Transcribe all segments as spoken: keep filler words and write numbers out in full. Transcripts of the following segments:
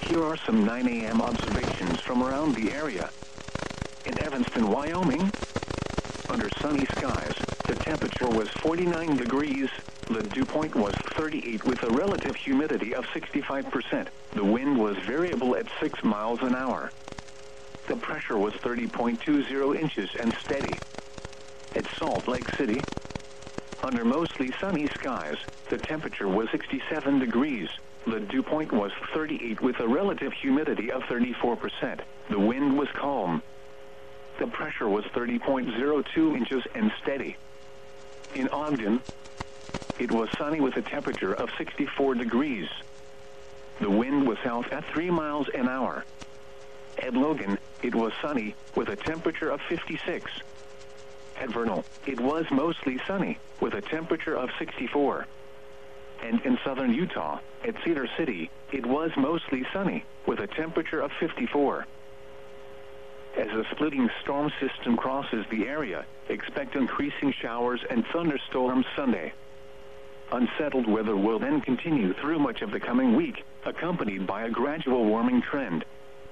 Here are some nine A M observations from around the area. In Evanston, Wyoming, under sunny skies, the temperature was forty-nine degrees, the dew point was thirty-eight with a relative humidity of sixty-five percent. The wind was variable at six miles an hour. The pressure was thirty point two zero inches and steady. At Salt Lake City, under mostly sunny skies, the temperature was sixty-seven degrees. The dew point was thirty-eight with a relative humidity of thirty-four percent. The wind was calm. The pressure was thirty point zero two inches and steady. In Ogden, it was sunny with a temperature of sixty-four degrees. The wind was south at three miles an hour. At Logan, it was sunny with a temperature of fifty-six. At Vernal, it was mostly sunny with a temperature of sixty-four. And in southern Utah, at Cedar City, it was mostly sunny with a temperature of fifty-four. As a splitting storm system crosses the area, expect increasing showers and thunderstorms Sunday. Unsettled weather will then continue through much of the coming week, accompanied by a gradual warming trend.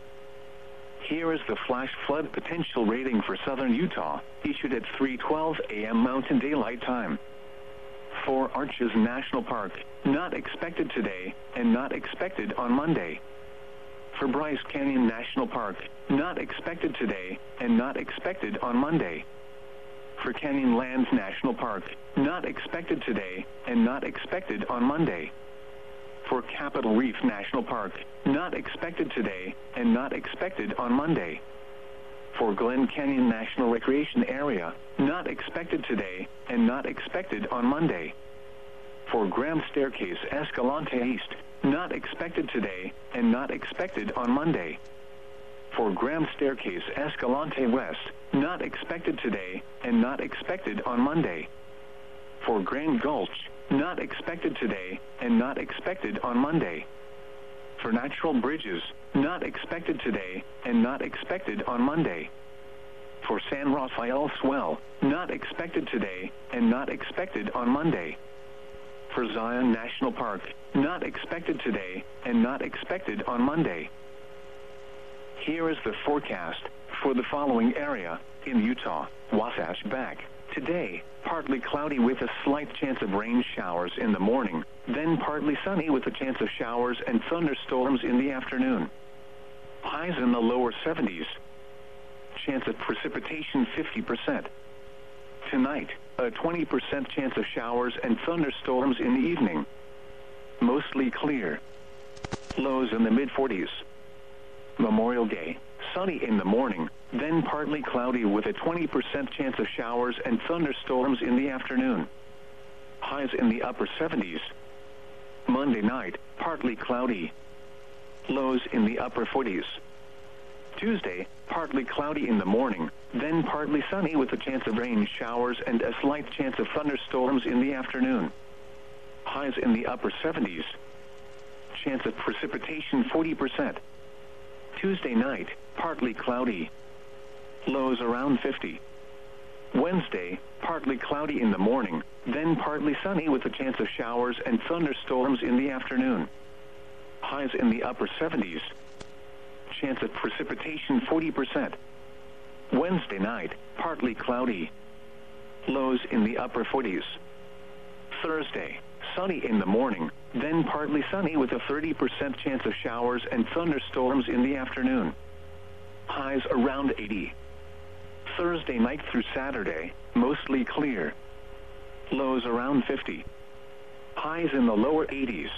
Here is the flash flood potential rating for southern Utah, issued at three twelve A M Mountain Daylight Time. Four Arches National Park, not expected today, and not expected on Monday. For Bryce Canyon National Park, not expected today, and not expected on Monday. For Canyonlands National Park, not expected today, and not expected on Monday. For Capitol Reef National Park, not expected today, and not expected on Monday. For Glen Canyon National Recreation Area, not expected today, and not expected on Monday. For Grand Staircase Escalante East, not expected today, and not expected on Monday. For Grand Staircase Escalante West, not expected today, and not expected on Monday. For Grand Gulch, not expected today, and not expected on Monday. For Natural Bridges, not expected today, and not expected on Monday. For San Rafael Swell, not expected today, and not expected on Monday. For Zion National Park, not expected today, and not expected on Monday. Here is the forecast for the following area in Utah. Wasatch back. Today, partly cloudy with a slight chance of rain showers in the morning, then partly sunny with a chance of showers and thunderstorms in the afternoon. Highs in the lower seventies. Chance of precipitation fifty percent. Tonight, a twenty percent chance of showers and thunderstorms in the evening. Mostly clear. Lows in the mid forties. Memorial Day, sunny in the morning, then partly cloudy with a twenty percent chance of showers and thunderstorms in the afternoon. Highs in the upper seventies. Monday night, partly cloudy. Lows in the upper forties. Tuesday, partly cloudy in the morning, then partly sunny with a chance of rain showers and a slight chance of thunderstorms in the afternoon. Highs in the upper seventies. Chance of precipitation forty percent. Tuesday night, partly cloudy. Lows around fifty. Wednesday, partly cloudy in the morning, then partly sunny with a chance of showers and thunderstorms in the afternoon. Highs in the upper seventies. Chance of precipitation forty percent. Wednesday night, partly cloudy. Lows in the upper forties. Thursday, sunny in the morning, then partly sunny with a thirty percent chance of showers and thunderstorms in the afternoon. Highs around eighty. Thursday night through Saturday, mostly clear. Lows around fifty. Highs in the lower eighties.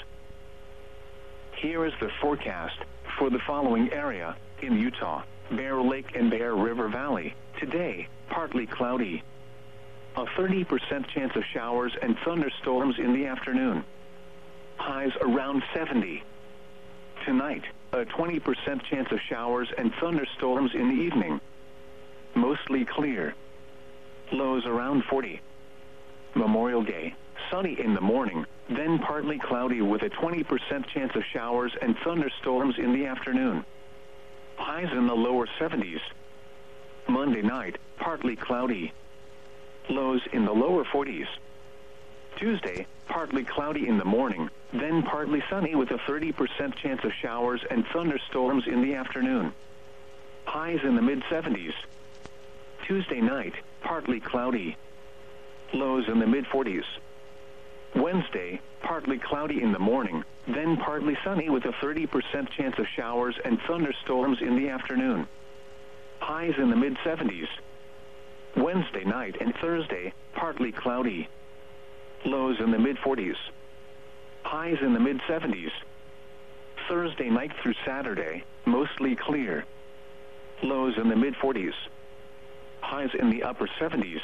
Here is the forecast for the following area in Utah. Bear Lake and Bear River Valley. Today, partly cloudy. A thirty percent chance of showers and thunderstorms in the afternoon. Highs around seventy. Tonight, a twenty percent chance of showers and thunderstorms in the evening. Mostly clear. Lows around forty. Memorial Day, sunny in the morning, then partly cloudy with a twenty percent chance of showers and thunderstorms in the afternoon. Highs in the lower seventies. Monday night, partly cloudy. Lows in the lower forties. Tuesday, partly cloudy in the morning, then partly sunny with a thirty percent chance of showers and thunderstorms in the afternoon. Highs in the mid seventies. Tuesday night, partly cloudy. Lows in the mid forties. Wednesday, partly cloudy in the morning, then partly sunny with a thirty percent chance of showers and thunderstorms in the afternoon. Highs in the mid seventies. Wednesday night and Thursday, partly cloudy. Lows in the mid forties. Highs in the mid seventies. Thursday night through Saturday, mostly clear. Lows in the mid forties. Highs in the upper seventies.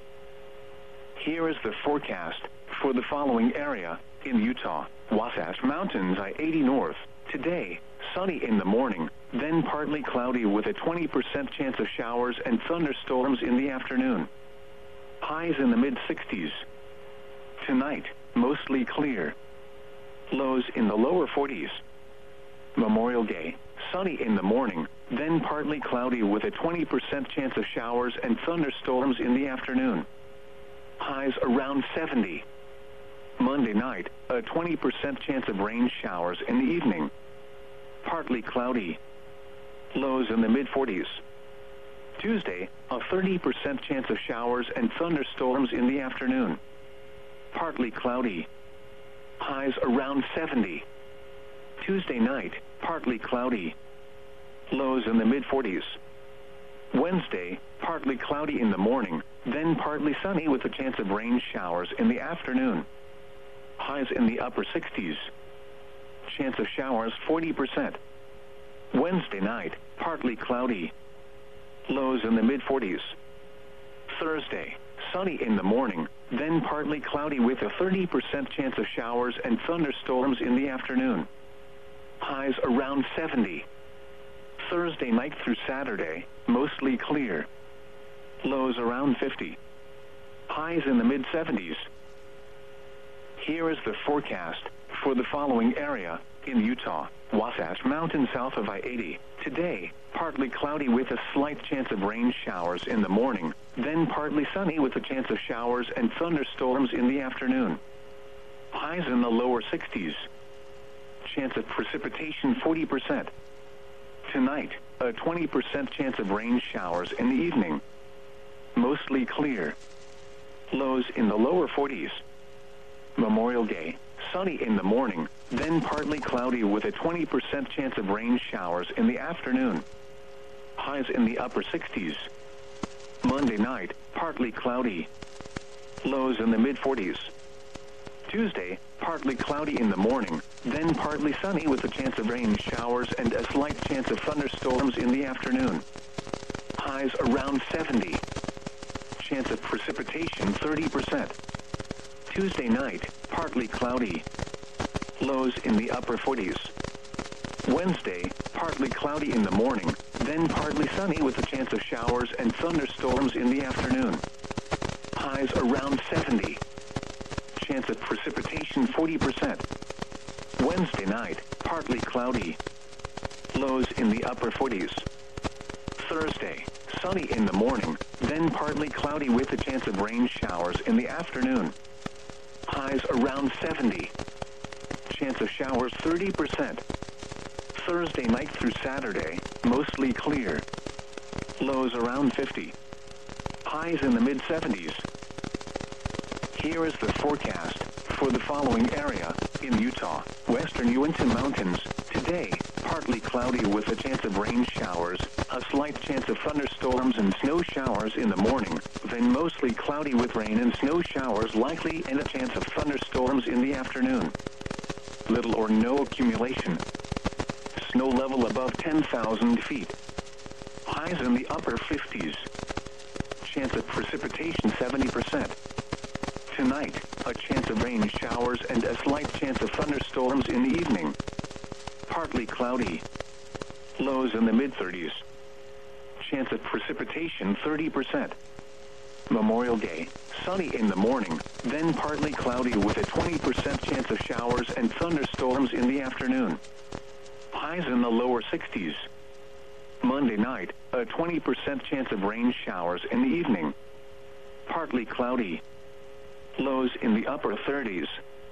Here is the forecast for the following area in Utah. Wasatch Mountains, I eighty North. Today, sunny in the morning, then partly cloudy with a twenty percent chance of showers and thunderstorms in the afternoon. Highs in the mid sixties. Tonight, mostly clear. Lows in the lower forties. Memorial Day, sunny in the morning, then partly cloudy with a twenty percent chance of showers and thunderstorms in the afternoon. Highs around seventy. Monday night, a twenty percent chance of rain showers in the evening. Partly cloudy. Lows in the mid forties. Tuesday, a thirty percent chance of showers and thunderstorms in the afternoon. Partly cloudy. Highs around seventy. Tuesday night, partly cloudy. Lows in the mid forties. Wednesday, partly cloudy in the morning, then partly sunny with a chance of rain showers in the afternoon. Highs in the upper sixties. Chance of showers forty percent. Wednesday night, partly cloudy. Lows in the mid forties. Thursday, sunny in the morning, then partly cloudy with a thirty percent chance of showers and thunderstorms in the afternoon. Highs around seventy. Thursday night through Saturday, mostly clear. Lows around fifty. Highs in the mid seventies. Here is the forecast for the following area in Utah. Wasatch Mountains south of I eighty. Today, partly cloudy with a slight chance of rain showers in the morning, then partly sunny with a chance of showers and thunderstorms in the afternoon. Highs in the lower sixties. Chance of precipitation forty percent. Tonight, a twenty percent chance of rain showers in the evening. Mostly clear. Lows in the lower forties. Memorial Day, sunny in the morning, then partly cloudy with a twenty percent chance of rain showers in the afternoon. Highs in the upper sixties. Monday night, partly cloudy. Lows in the mid forties. Tuesday, partly cloudy in the morning, then partly sunny with a chance of rain showers and a slight chance of thunderstorms in the afternoon. Highs around seventy. Chance of precipitation thirty percent. Tuesday night, partly cloudy. Lows in the upper forties. Wednesday, partly cloudy in the morning, then partly sunny with a chance of showers and thunderstorms in the afternoon. Highs around seventy. Chance of precipitation forty percent. Wednesday night, partly cloudy. Lows in the upper forties. Thursday, sunny in the morning, then partly cloudy with a chance of rain showers in the afternoon. Highs around seventy. Chance of showers thirty percent. Thursday night through Saturday, mostly clear. Lows around fifty. Highs in the mid seventies. Here is the forecast for the following area in Utah. Western Uinta Mountains. Today, partly cloudy with a chance of rain showers, a slight chance of thunderstorms and snow showers in the morning, then mostly cloudy with rain and snow showers likely and a chance of thunderstorms in the afternoon. Little or no accumulation. Snow level above ten thousand feet. Highs in the upper fifties. Chance of precipitation seventy percent. Tonight, a chance of rain showers and a slight chance of thunderstorms in the evening. Partly cloudy. Lows in the mid thirties. Chance of precipitation thirty percent. Memorial Day, sunny in the morning, then partly cloudy with a twenty percent chance of showers and thunderstorms in the afternoon. Highs in the lower sixties. Monday night, a twenty percent chance of rain showers in the evening. Partly cloudy. Lows in the upper thirties.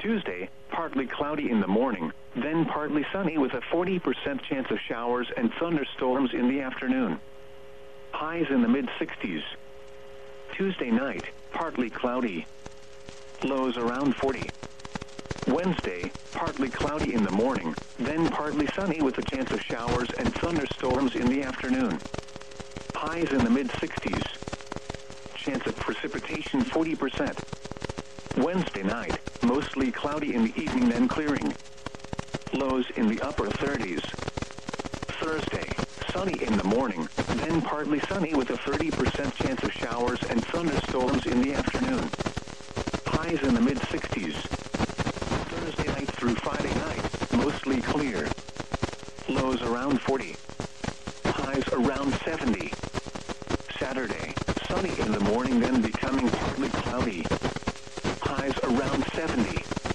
Tuesday, partly cloudy in the morning, then partly sunny with a forty percent chance of showers and thunderstorms in the afternoon. Highs in the mid sixties. Tuesday night, partly cloudy. Lows around forty. Wednesday, partly cloudy in the morning, then partly sunny with a chance of showers and thunderstorms in the afternoon. Highs in the mid sixties. Chance of precipitation forty percent. Wednesday night, mostly cloudy in the evening then clearing. Lows in the upper thirties. Thursday, sunny in the morning, then partly sunny with a thirty percent chance of showers and thunderstorms in the afternoon. Highs in the mid sixties. Thursday night through Friday night, mostly clear. Lows around forty. Highs around seventy. Saturday, sunny in the morning then becoming partly cloudy. Highs around seventy.